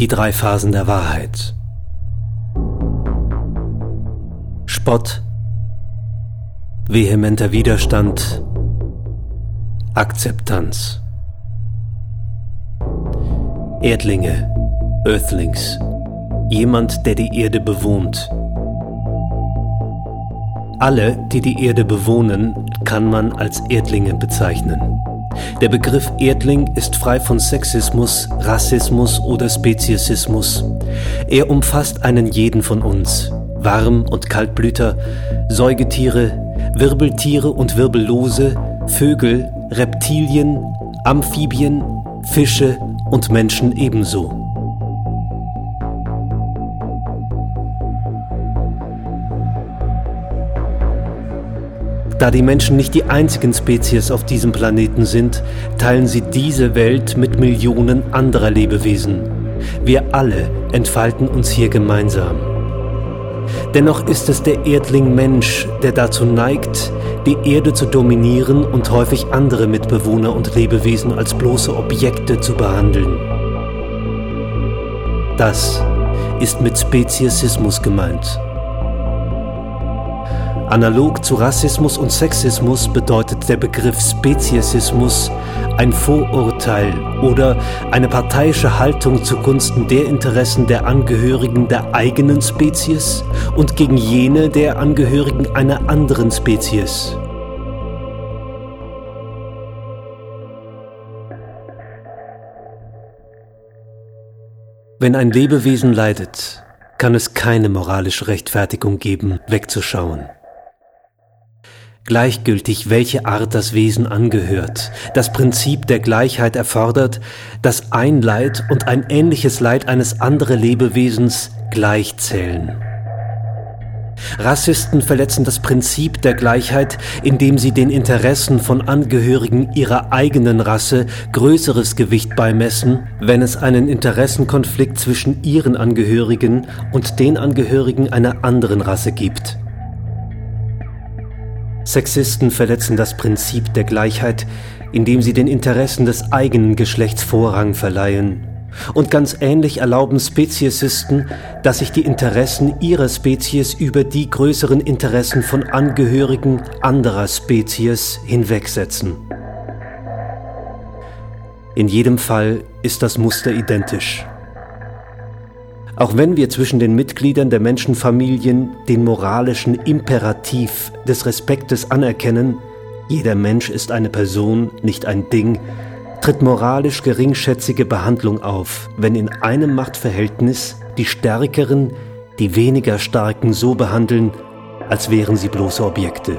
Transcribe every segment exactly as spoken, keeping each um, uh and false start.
Die drei Phasen der Wahrheit. Spott, vehementer Widerstand, Akzeptanz. Erdlinge, Earthlings, jemand, der die Erde bewohnt. Alle, die die Erde bewohnen, kann man als Erdlinge bezeichnen. Der Begriff Erdling ist frei von Sexismus, Rassismus oder Speziesismus. Er umfasst einen jeden von uns, Warm- und Kaltblüter, Säugetiere, Wirbeltiere und Wirbellose, Vögel, Reptilien, Amphibien, Fische und Menschen ebenso. Da die Menschen nicht die einzigen Spezies auf diesem Planeten sind, teilen sie diese Welt mit Millionen anderer Lebewesen. Wir alle entfalten uns hier gemeinsam. Dennoch ist es der Erdling Mensch, der dazu neigt, die Erde zu dominieren und häufig andere Mitbewohner und Lebewesen als bloße Objekte zu behandeln. Das ist mit Speziesismus gemeint. Analog zu Rassismus und Sexismus bedeutet der Begriff Speziesismus ein Vorurteil oder eine parteiische Haltung zugunsten der Interessen der Angehörigen der eigenen Spezies und gegen jene der Angehörigen einer anderen Spezies. Wenn ein Lebewesen leidet, kann es keine moralische Rechtfertigung geben, wegzuschauen. Gleichgültig, welche Art das Wesen angehört, das Prinzip der Gleichheit erfordert, dass ein Leid und ein ähnliches Leid eines anderen Lebewesens gleich zählen. Rassisten verletzen das Prinzip der Gleichheit, indem sie den Interessen von Angehörigen ihrer eigenen Rasse größeres Gewicht beimessen, wenn es einen Interessenkonflikt zwischen ihren Angehörigen und den Angehörigen einer anderen Rasse gibt. Sexisten verletzen das Prinzip der Gleichheit, indem sie den Interessen des eigenen Geschlechts Vorrang verleihen. Und ganz ähnlich erlauben Speziesisten, dass sich die Interessen ihrer Spezies über die größeren Interessen von Angehörigen anderer Spezies hinwegsetzen. In jedem Fall ist das Muster identisch. Auch wenn wir zwischen den Mitgliedern der Menschenfamilien den moralischen Imperativ des Respektes anerkennen, jeder Mensch ist eine Person, nicht ein Ding, tritt moralisch geringschätzige Behandlung auf, wenn in einem Machtverhältnis die Stärkeren die weniger Starken so behandeln, als wären sie bloße Objekte.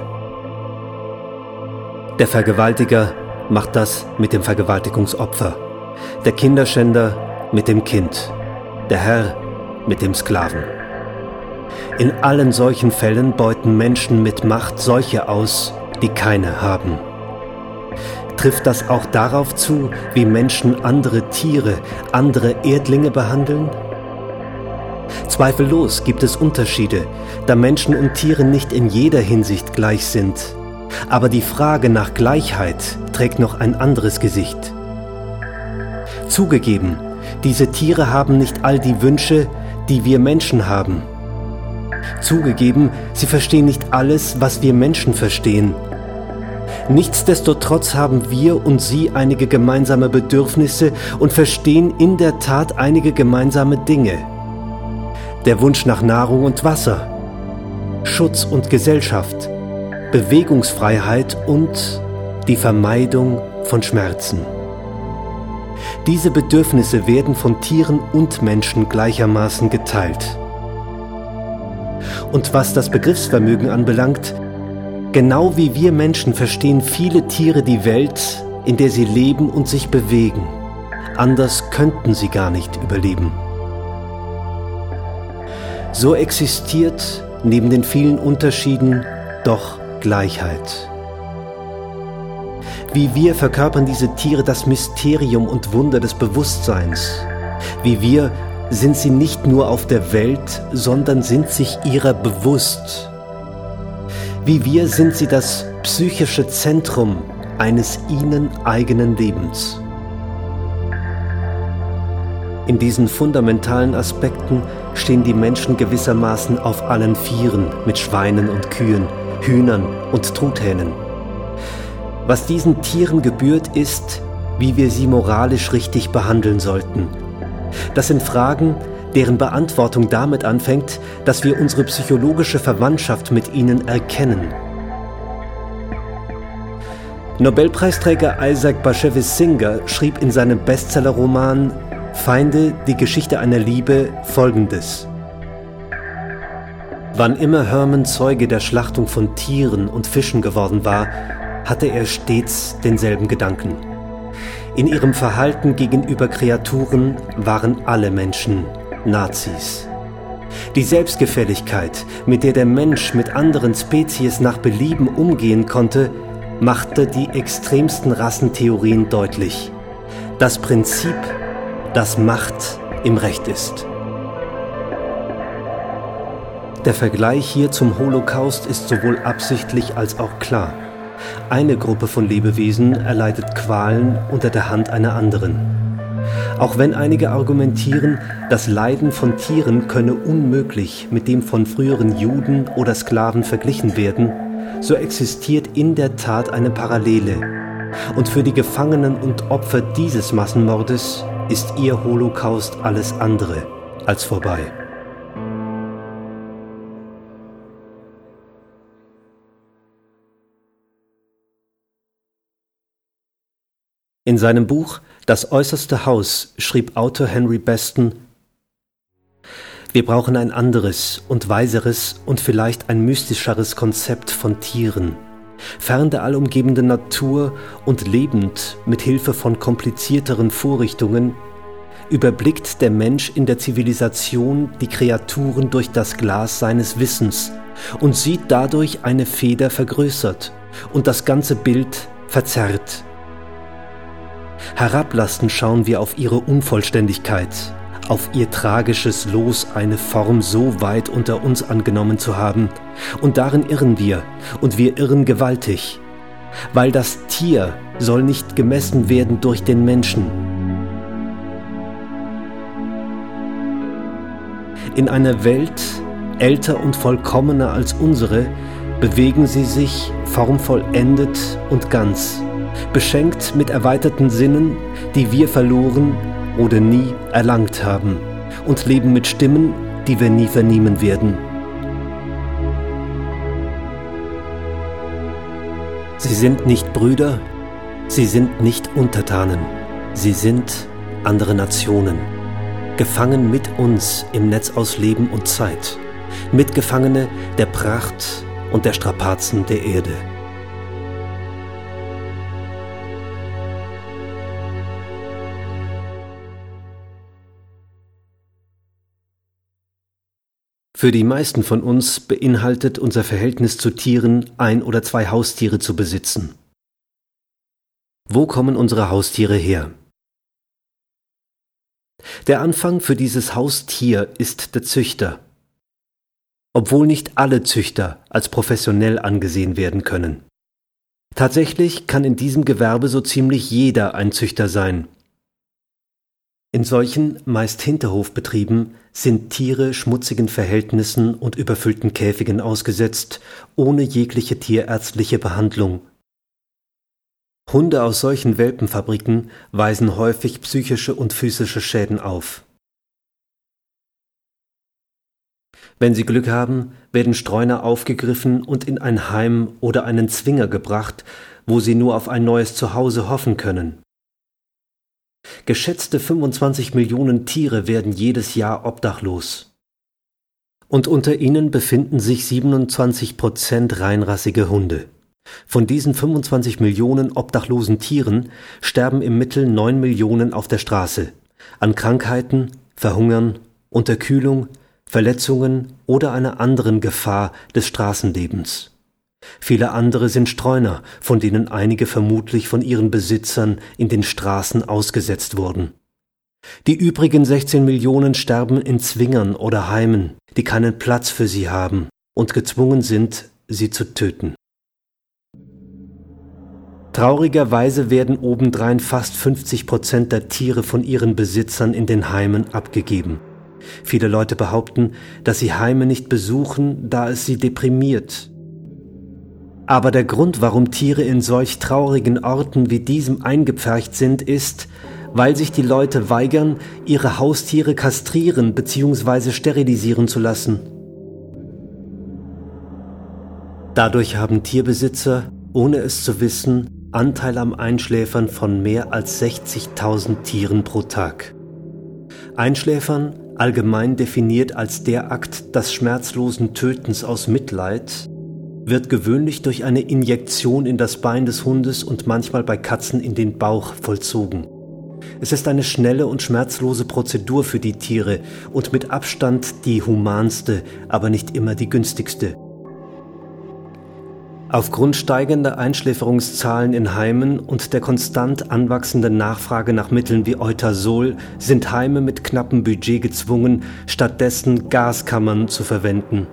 Der Vergewaltiger macht das mit dem Vergewaltigungsopfer, der Kinderschänder mit dem Kind, der Herr mit dem Sklaven. In allen solchen Fällen beuten Menschen mit Macht solche aus, die keine haben. Trifft das auch darauf zu, wie Menschen andere Tiere, andere Erdlinge behandeln? Zweifellos gibt es Unterschiede, da Menschen und Tiere nicht in jeder Hinsicht gleich sind. Aber die Frage nach Gleichheit trägt noch ein anderes Gesicht. Zugegeben, diese Tiere haben nicht all die Wünsche, die wir Menschen haben. Zugegeben, sie verstehen nicht alles, was wir Menschen verstehen. Nichtsdestotrotz haben wir und sie einige gemeinsame Bedürfnisse und verstehen in der Tat einige gemeinsame Dinge. Der Wunsch nach Nahrung und Wasser, Schutz und Gesellschaft, Bewegungsfreiheit und die Vermeidung von Schmerzen. Diese Bedürfnisse werden von Tieren und Menschen gleichermaßen geteilt. Und was das Begriffsvermögen anbelangt, genau wie wir Menschen verstehen viele Tiere die Welt, in der sie leben und sich bewegen. Anders könnten sie gar nicht überleben. So existiert neben den vielen Unterschieden doch Gleichheit. Wie wir verkörpern diese Tiere das Mysterium und Wunder des Bewusstseins. Wie wir sind sie nicht nur auf der Welt, sondern sind sich ihrer bewusst. Wie wir sind sie das psychische Zentrum eines ihnen eigenen Lebens. In diesen fundamentalen Aspekten stehen die Menschen gewissermaßen auf allen Vieren mit Schweinen und Kühen, Hühnern und Truthähnen. Was diesen Tieren gebührt, ist, wie wir sie moralisch richtig behandeln sollten. Das sind Fragen, deren Beantwortung damit anfängt, dass wir unsere psychologische Verwandtschaft mit ihnen erkennen. Nobelpreisträger Isaac Bashevis Singer schrieb in seinem Bestsellerroman »Feinde, die Geschichte einer Liebe« Folgendes: Wann immer Herman Zeuge der Schlachtung von Tieren und Fischen geworden war, hatte er stets denselben Gedanken. In ihrem Verhalten gegenüber Kreaturen waren alle Menschen Nazis. Die Selbstgefälligkeit, mit der der Mensch mit anderen Spezies nach Belieben umgehen konnte, machte die extremsten Rassentheorien deutlich. Das Prinzip, dass Macht im Recht ist. Der Vergleich hier zum Holocaust ist sowohl absichtlich als auch klar. Eine Gruppe von Lebewesen erleidet Qualen unter der Hand einer anderen. Auch wenn einige argumentieren, das Leiden von Tieren könne unmöglich mit dem von früheren Juden oder Sklaven verglichen werden, so existiert in der Tat eine Parallele. Und für die Gefangenen und Opfer dieses Massenmordes ist ihr Holocaust alles andere als vorbei. In seinem Buch »Das äußerste Haus« schrieb Autor Henry Beston: Wir brauchen ein anderes und weiseres und vielleicht ein mystischeres Konzept von Tieren, fern der allumgebenden Natur und lebend mit Hilfe von komplizierteren Vorrichtungen, überblickt der Mensch in der Zivilisation die Kreaturen durch das Glas seines Wissens und sieht dadurch eine Feder vergrößert und das ganze Bild verzerrt. Herablassend schauen wir auf ihre Unvollständigkeit, auf ihr tragisches Los, eine Form so weit unter uns angenommen zu haben. Und darin irren wir, und wir irren gewaltig, weil das Tier soll nicht gemessen werden durch den Menschen. In einer Welt, älter und vollkommener als unsere, bewegen sie sich formvollendet und ganz, beschenkt mit erweiterten Sinnen, die wir verloren oder nie erlangt haben, und leben mit Stimmen, die wir nie vernehmen werden. Sie sind nicht Brüder, sie sind nicht Untertanen, sie sind andere Nationen, gefangen mit uns im Netz aus Leben und Zeit, Mitgefangene der Pracht und der Strapazen der Erde. Für die meisten von uns beinhaltet unser Verhältnis zu Tieren, ein oder zwei Haustiere zu besitzen. Wo kommen unsere Haustiere her? Der Anfang für dieses Haustier ist der Züchter, obwohl nicht alle Züchter als professionell angesehen werden können. Tatsächlich kann in diesem Gewerbe so ziemlich jeder ein Züchter sein. In solchen, meist Hinterhofbetrieben, sind Tiere schmutzigen Verhältnissen und überfüllten Käfigen ausgesetzt, ohne jegliche tierärztliche Behandlung. Hunde aus solchen Welpenfabriken weisen häufig psychische und physische Schäden auf. Wenn sie Glück haben, werden Streuner aufgegriffen und in ein Heim oder einen Zwinger gebracht, wo sie nur auf ein neues Zuhause hoffen können. Geschätzte fünfundzwanzig Millionen Tiere werden jedes Jahr obdachlos. Und unter ihnen befinden sich siebenundzwanzig Prozent reinrassige Hunde. Von diesen fünfundzwanzig Millionen obdachlosen Tieren sterben im Mittel neun Millionen auf der Straße, an Krankheiten, Verhungern, Unterkühlung, Verletzungen oder einer anderen Gefahr des Straßenlebens. Viele andere sind Streuner, von denen einige vermutlich von ihren Besitzern in den Straßen ausgesetzt wurden. Die übrigen sechzehn Millionen sterben in Zwingern oder Heimen, die keinen Platz für sie haben und gezwungen sind, sie zu töten. Traurigerweise werden obendrein fast fünfzig Prozent der Tiere von ihren Besitzern in den Heimen abgegeben. Viele Leute behaupten, dass sie Heime nicht besuchen, da es sie deprimiert. Aber der Grund, warum Tiere in solch traurigen Orten wie diesem eingepfercht sind, ist, weil sich die Leute weigern, ihre Haustiere kastrieren bzw. sterilisieren zu lassen. Dadurch haben Tierbesitzer, ohne es zu wissen, Anteil am Einschläfern von mehr als sechzigtausend Tieren pro Tag. Einschläfern, allgemein definiert als der Akt des schmerzlosen Tötens aus Mitleid, wird gewöhnlich durch eine Injektion in das Bein des Hundes und manchmal bei Katzen in den Bauch vollzogen. Es ist eine schnelle und schmerzlose Prozedur für die Tiere und mit Abstand die humanste, aber nicht immer die günstigste. Aufgrund steigender Einschläferungszahlen in Heimen und der konstant anwachsenden Nachfrage nach Mitteln wie Eutasol sind Heime mit knappem Budget gezwungen, stattdessen Gaskammern zu verwenden.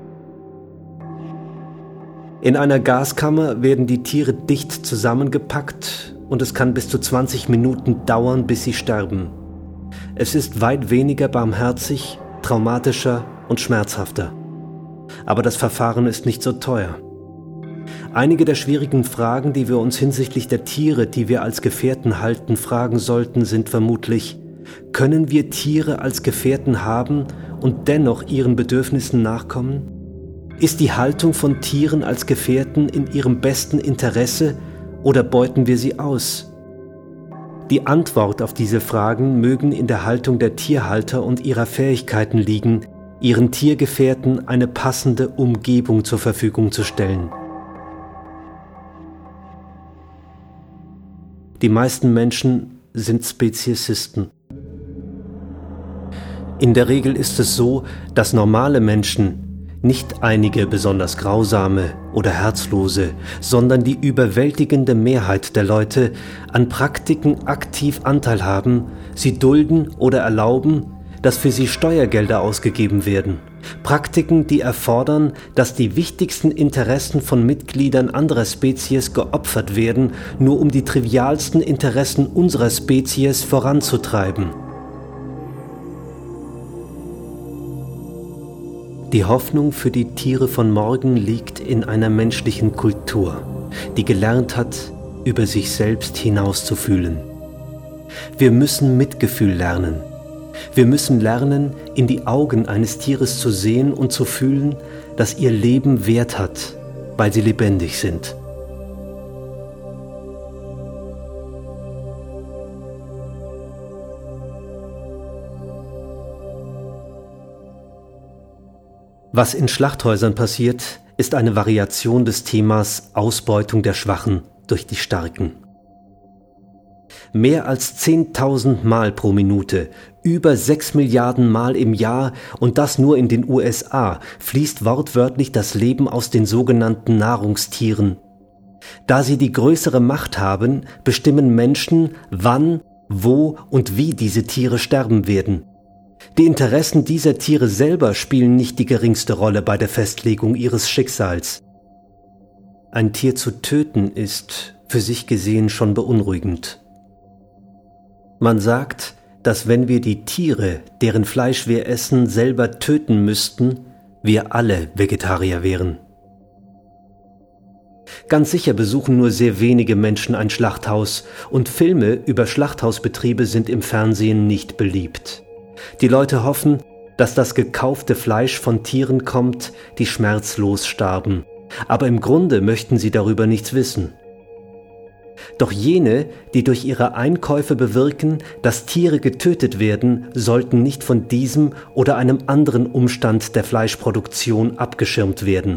In einer Gaskammer werden die Tiere dicht zusammengepackt und es kann bis zu zwanzig Minuten dauern, bis sie sterben. Es ist weit weniger barmherzig, traumatischer und schmerzhafter. Aber das Verfahren ist nicht so teuer. Einige der schwierigen Fragen, die wir uns hinsichtlich der Tiere, die wir als Gefährten halten, fragen sollten, sind vermutlich: Können wir Tiere als Gefährten haben und dennoch ihren Bedürfnissen nachkommen? Ist die Haltung von Tieren als Gefährten in ihrem besten Interesse oder beuten wir sie aus? Die Antwort auf diese Fragen mögen in der Haltung der Tierhalter und ihrer Fähigkeiten liegen, ihren Tiergefährten eine passende Umgebung zur Verfügung zu stellen. Die meisten Menschen sind Speziesisten. In der Regel ist es so, dass normale Menschen, nicht einige besonders grausame oder herzlose, sondern die überwältigende Mehrheit der Leute an Praktiken aktiv Anteil haben, sie dulden oder erlauben, dass für sie Steuergelder ausgegeben werden. Praktiken, die erfordern, dass die wichtigsten Interessen von Mitgliedern anderer Spezies geopfert werden, nur um die trivialsten Interessen unserer Spezies voranzutreiben. Die Hoffnung für die Tiere von morgen liegt in einer menschlichen Kultur, die gelernt hat, über sich selbst hinauszufühlen. Wir müssen Mitgefühl lernen. Wir müssen lernen, in die Augen eines Tieres zu sehen und zu fühlen, dass ihr Leben Wert hat, weil sie lebendig sind. Was in Schlachthäusern passiert, ist eine Variation des Themas Ausbeutung der Schwachen durch die Starken. Mehr als zehntausend Mal pro Minute, über sechs Milliarden Mal im Jahr und das nur in den U S A, fließt wortwörtlich das Leben aus den sogenannten Nahrungstieren. Da sie die größere Macht haben, bestimmen Menschen, wann, wo und wie diese Tiere sterben werden. Die Interessen dieser Tiere selber spielen nicht die geringste Rolle bei der Festlegung ihres Schicksals. Ein Tier zu töten ist, für sich gesehen, schon beunruhigend. Man sagt, dass wenn wir die Tiere, deren Fleisch wir essen, selber töten müssten, wir alle Vegetarier wären. Ganz sicher besuchen nur sehr wenige Menschen ein Schlachthaus und Filme über Schlachthausbetriebe sind im Fernsehen nicht beliebt. Die Leute hoffen, dass das gekaufte Fleisch von Tieren kommt, die schmerzlos starben, aber im Grunde möchten sie darüber nichts wissen. Doch jene, die durch ihre Einkäufe bewirken, dass Tiere getötet werden, sollten nicht von diesem oder einem anderen Umstand der Fleischproduktion abgeschirmt werden.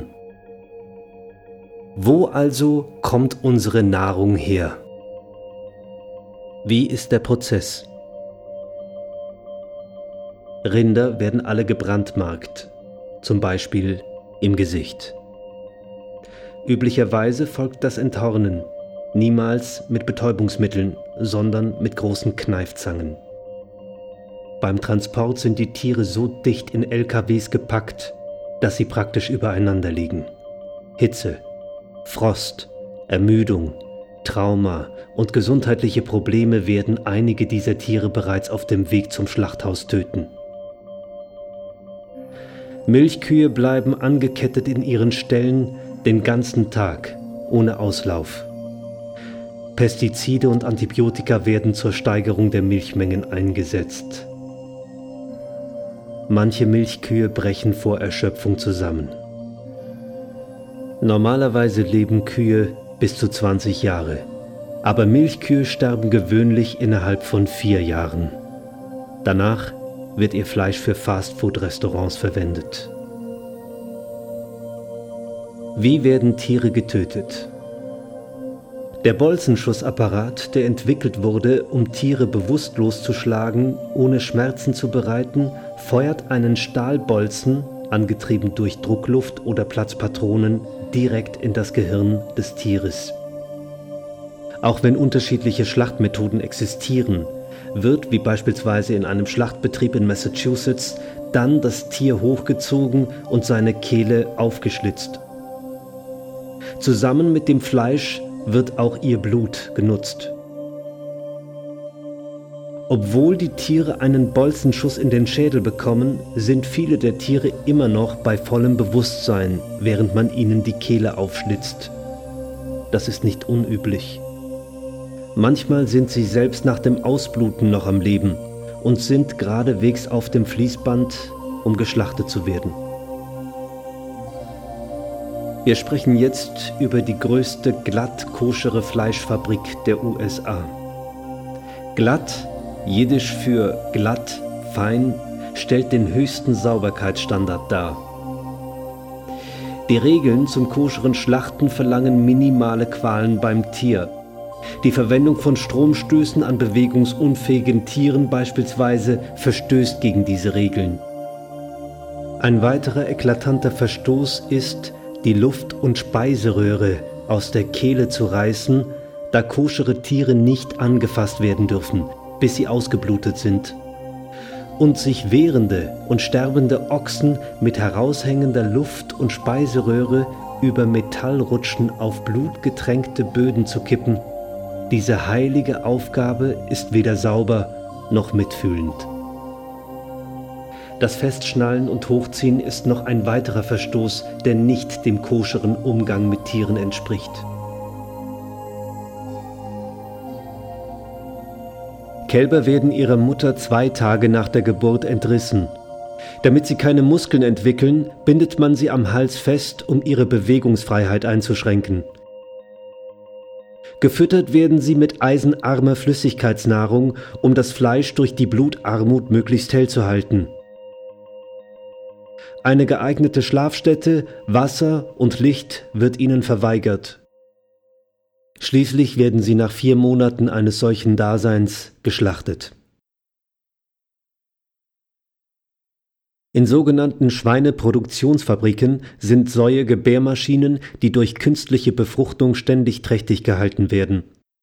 Wo also kommt unsere Nahrung her? Wie ist der Prozess? Rinder werden alle gebrandmarkt, zum Beispiel im Gesicht. Üblicherweise folgt das Enthornen, niemals mit Betäubungsmitteln, sondern mit großen Kneifzangen. Beim Transport sind die Tiere so dicht in L K Ws gepackt, dass sie praktisch übereinander liegen. Hitze, Frost, Ermüdung, Trauma und gesundheitliche Probleme werden einige dieser Tiere bereits auf dem Weg zum Schlachthaus töten. Milchkühe bleiben angekettet in ihren Ställen den ganzen Tag, ohne Auslauf. Pestizide und Antibiotika werden zur Steigerung der Milchmengen eingesetzt. Manche Milchkühe brechen vor Erschöpfung zusammen. Normalerweise leben Kühe bis zu zwanzig Jahre, aber Milchkühe sterben gewöhnlich innerhalb von vier Jahren. Danach wird ihr Fleisch für Fastfood-Restaurants verwendet. Wie werden Tiere getötet? Der Bolzenschussapparat, der entwickelt wurde, um Tiere bewusstlos zu schlagen, ohne Schmerzen zu bereiten, feuert einen Stahlbolzen, angetrieben durch Druckluft oder Platzpatronen, direkt in das Gehirn des Tieres. Auch wenn unterschiedliche Schlachtmethoden existieren, wird, wie beispielsweise in einem Schlachtbetrieb in Massachusetts, dann das Tier hochgezogen und seine Kehle aufgeschlitzt. Zusammen mit dem Fleisch wird auch ihr Blut genutzt. Obwohl die Tiere einen Bolzenschuss in den Schädel bekommen, sind viele der Tiere immer noch bei vollem Bewusstsein, während man ihnen die Kehle aufschlitzt. Das ist nicht unüblich. Manchmal sind sie selbst nach dem Ausbluten noch am Leben und sind geradewegs auf dem Fließband, um geschlachtet zu werden. Wir sprechen jetzt über die größte glatt koschere Fleischfabrik der U S A. Glatt, Jiddisch für glatt, fein, stellt den höchsten Sauberkeitsstandard dar. Die Regeln zum koscheren Schlachten verlangen minimale Qualen beim Tier. Die Verwendung von Stromstößen an bewegungsunfähigen Tieren beispielsweise verstößt gegen diese Regeln. Ein weiterer eklatanter Verstoß ist, die Luft- und Speiseröhre aus der Kehle zu reißen, da koschere Tiere nicht angefasst werden dürfen, bis sie ausgeblutet sind. Und sich wehrende und sterbende Ochsen mit heraushängender Luft- und Speiseröhre über Metallrutschen auf blutgetränkte Böden zu kippen. Diese heilige Aufgabe ist weder sauber noch mitfühlend. Das Festschnallen und Hochziehen ist noch ein weiterer Verstoß, der nicht dem koscheren Umgang mit Tieren entspricht. Kälber werden ihrer Mutter zwei Tage nach der Geburt entrissen. Damit sie keine Muskeln entwickeln, bindet man sie am Hals fest, um ihre Bewegungsfreiheit einzuschränken. Gefüttert werden sie mit eisenarmer Flüssigkeitsnahrung, um das Fleisch durch die Blutarmut möglichst hell zu halten. Eine geeignete Schlafstätte, Wasser und Licht wird ihnen verweigert. Schließlich werden sie nach vier Monaten eines solchen Daseins geschlachtet. In sogenannten Schweineproduktionsfabriken sind Säugebärmaschinen, die durch künstliche Befruchtung ständig trächtig gehalten werden.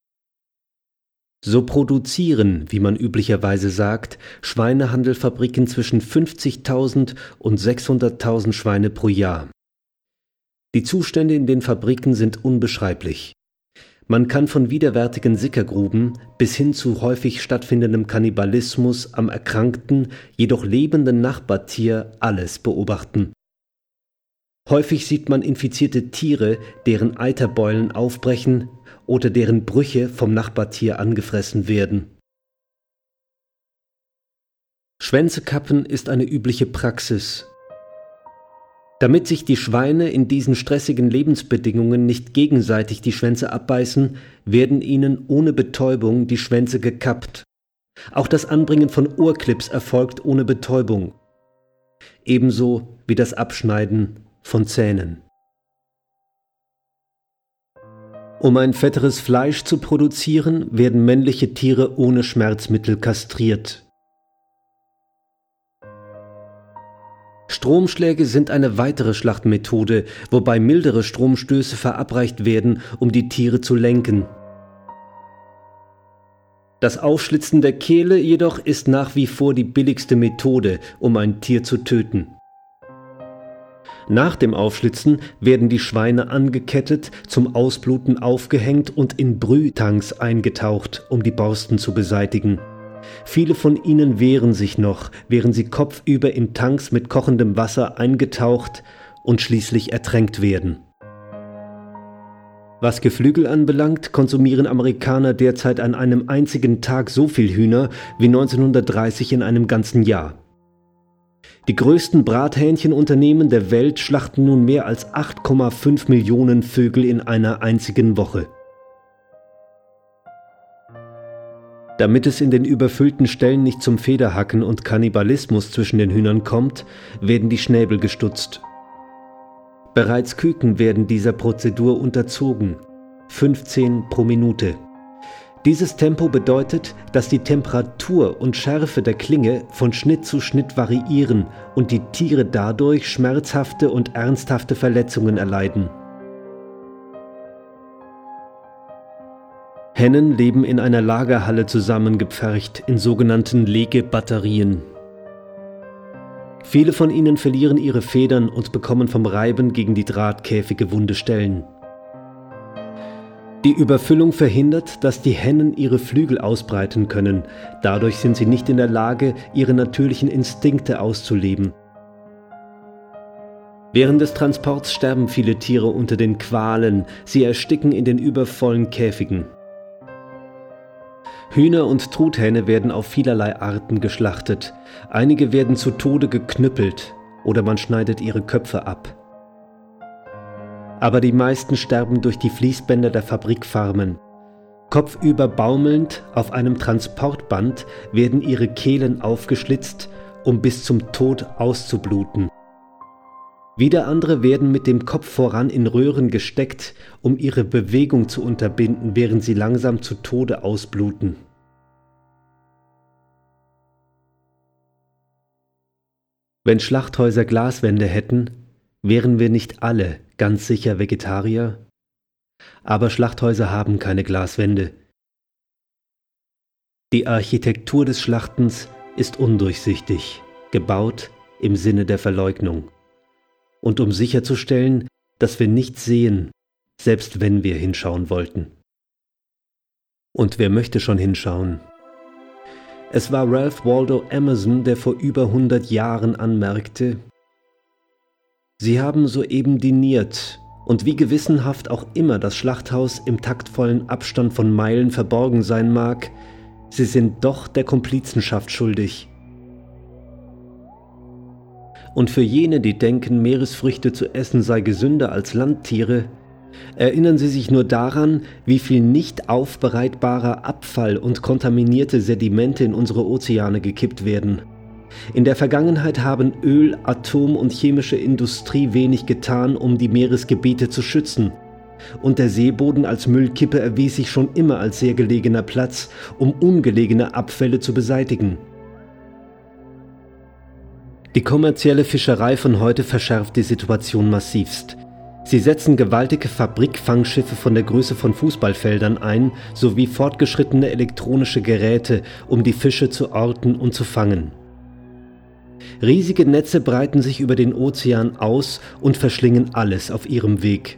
So produzieren, wie man üblicherweise sagt, Schweinehandelfabriken zwischen fünfzigtausend und sechshunderttausend Schweine pro Jahr. Die Zustände in den Fabriken sind unbeschreiblich. Man kann von widerwärtigen Sickergruben bis hin zu häufig stattfindendem Kannibalismus am erkrankten, jedoch lebenden Nachbartier alles beobachten. Häufig sieht man infizierte Tiere, deren Eiterbeulen aufbrechen oder deren Brüche vom Nachbartier angefressen werden. Schwänzekappen ist eine übliche Praxis. Damit sich die Schweine in diesen stressigen Lebensbedingungen nicht gegenseitig die Schwänze abbeißen, werden ihnen ohne Betäubung die Schwänze gekappt. Auch das Anbringen von Ohrclips erfolgt ohne Betäubung. Ebenso wie das Abschneiden von Zähnen. Um ein fetteres Fleisch zu produzieren, werden männliche Tiere ohne Schmerzmittel kastriert. Stromschläge sind eine weitere Schlachtmethode, wobei mildere Stromstöße verabreicht werden, um die Tiere zu lenken. Das Aufschlitzen der Kehle jedoch ist nach wie vor die billigste Methode, um ein Tier zu töten. Nach dem Aufschlitzen werden die Schweine angekettet, zum Ausbluten aufgehängt und in Brühtanks eingetaucht, um die Borsten zu beseitigen. Viele von ihnen wehren sich noch, während sie kopfüber in Tanks mit kochendem Wasser eingetaucht und schließlich ertränkt werden. Was Geflügel anbelangt, konsumieren Amerikaner derzeit an einem einzigen Tag so viel Hühner wie neunzehnhundertdreißig in einem ganzen Jahr. Die größten Brathähnchenunternehmen der Welt schlachten nun mehr als acht Komma fünf Millionen Vögel in einer einzigen Woche. Damit es in den überfüllten Ställen nicht zum Federhacken und Kannibalismus zwischen den Hühnern kommt, werden die Schnäbel gestutzt. Bereits Küken werden dieser Prozedur unterzogen, fünfzehn pro Minute. Dieses Tempo bedeutet, dass die Temperatur und Schärfe der Klinge von Schnitt zu Schnitt variieren und die Tiere dadurch schmerzhafte und ernsthafte Verletzungen erleiden. Hennen leben in einer Lagerhalle zusammengepfercht in sogenannten Legebatterien. Viele von ihnen verlieren ihre Federn und bekommen vom Reiben gegen die Drahtkäfige wunde Stellen. Die Überfüllung verhindert, dass die Hennen ihre Flügel ausbreiten können. Dadurch sind sie nicht in der Lage, ihre natürlichen Instinkte auszuleben. Während des Transports sterben viele Tiere unter den Qualen. Sie ersticken in den übervollen Käfigen. Hühner und Truthähne werden auf vielerlei Arten geschlachtet. Einige werden zu Tode geknüppelt oder man schneidet ihre Köpfe ab. Aber die meisten sterben durch die Fließbänder der Fabrikfarmen. Kopfüber baumelnd auf einem Transportband werden ihre Kehlen aufgeschlitzt, um bis zum Tod auszubluten. Wieder andere werden mit dem Kopf voran in Röhren gesteckt, um ihre Bewegung zu unterbinden, während sie langsam zu Tode ausbluten. Wenn Schlachthäuser Glaswände hätten, wären wir nicht alle ganz sicher Vegetarier? Aber Schlachthäuser haben keine Glaswände. Die Architektur des Schlachtens ist undurchsichtig, gebaut im Sinne der Verleugnung. Und um sicherzustellen, dass wir nichts sehen, selbst wenn wir hinschauen wollten. Und wer möchte schon hinschauen? Es war Ralph Waldo Emerson, der vor über hundert Jahren anmerkte: Sie haben soeben diniert, und wie gewissenhaft auch immer das Schlachthaus im taktvollen Abstand von Meilen verborgen sein mag, Sie sind doch der Komplizenschaft schuldig. Und für jene, die denken, Meeresfrüchte zu essen sei gesünder als Landtiere, erinnern Sie sich nur daran, wie viel nicht aufbereitbarer Abfall und kontaminierte Sedimente in unsere Ozeane gekippt werden. In der Vergangenheit haben Öl-, Atom- und chemische Industrie wenig getan, um die Meeresgebiete zu schützen. Und der Seeboden als Müllkippe erwies sich schon immer als sehr gelegener Platz, um ungelegene Abfälle zu beseitigen. Die kommerzielle Fischerei von heute verschärft die Situation massivst. Sie setzen gewaltige Fabrikfangschiffe von der Größe von Fußballfeldern ein, sowie fortgeschrittene elektronische Geräte, um die Fische zu orten und zu fangen. Riesige Netze breiten sich über den Ozean aus und verschlingen alles auf ihrem Weg.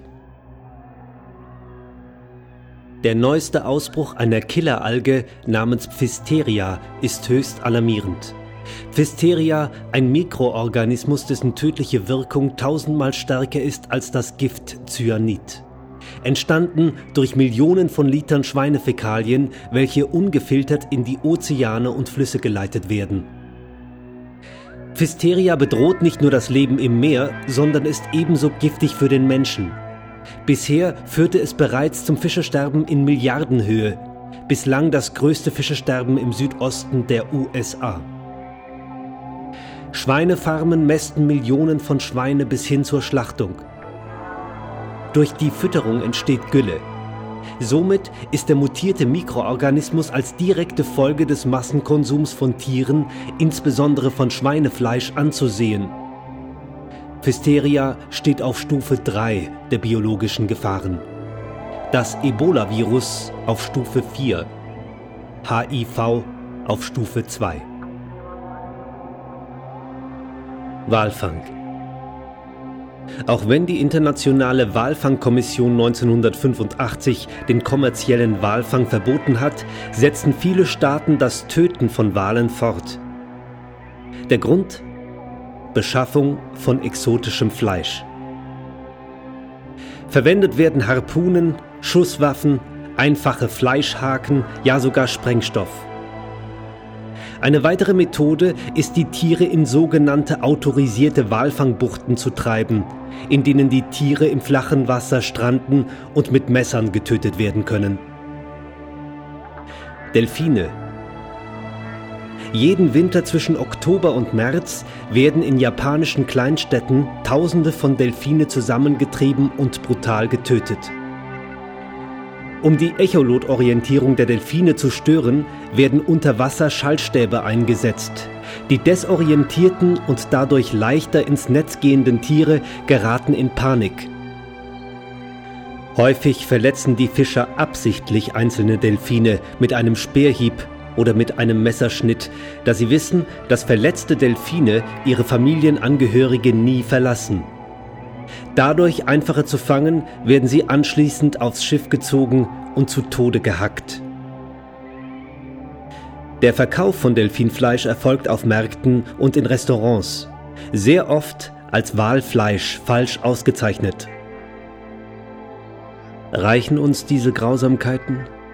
Der neueste Ausbruch einer Killeralge namens Pfisteria ist höchst alarmierend. Pfisteria, ein Mikroorganismus, dessen tödliche Wirkung tausendmal stärker ist als das Gift Cyanid. Entstanden durch Millionen von Litern Schweinefäkalien, welche ungefiltert in die Ozeane und Flüsse geleitet werden. Pfisteria bedroht nicht nur das Leben im Meer, sondern ist ebenso giftig für den Menschen. Bisher führte es bereits zum Fischersterben in Milliardenhöhe, bislang das größte Fischersterben im Südosten der U S A. Schweinefarmen mästen Millionen von Schweine bis hin zur Schlachtung. Durch die Fütterung entsteht Gülle. Somit ist der mutierte Mikroorganismus als direkte Folge des Massenkonsums von Tieren, insbesondere von Schweinefleisch, anzusehen. Pfisteria steht auf Stufe drei der biologischen Gefahren. Das Ebola-Virus auf Stufe vier, H I V auf Stufe zwei. Auch wenn die Internationale Walfangkommission neunzehnhundertfünfundachtzig den kommerziellen Walfang verboten hat, setzen viele Staaten das Töten von Walen fort. Der Grund? Beschaffung von exotischem Fleisch. Verwendet werden Harpunen, Schusswaffen, einfache Fleischhaken, ja sogar Sprengstoff. Eine weitere Methode ist, die Tiere in sogenannte autorisierte Walfangbuchten zu treiben, in denen die Tiere im flachen Wasser stranden und mit Messern getötet werden können. Delfine. Jeden Winter zwischen Oktober und März werden in japanischen Kleinstädten Tausende von Delfine zusammengetrieben und brutal getötet. Um die Echolotorientierung der Delfine zu stören, werden unter Wasser Schallstäbe eingesetzt. Die desorientierten und dadurch leichter ins Netz gehenden Tiere geraten in Panik. Häufig verletzen die Fischer absichtlich einzelne Delfine mit einem Speerhieb oder mit einem Messerschnitt, da sie wissen, dass verletzte Delfine ihre Familienangehörige nie verlassen. Dadurch einfacher zu fangen, werden sie anschließend aufs Schiff gezogen und zu Tode gehackt. Der Verkauf von Delfinfleisch erfolgt auf Märkten und in Restaurants, sehr oft als Walfleisch falsch ausgezeichnet. Reichen uns diese Grausamkeiten?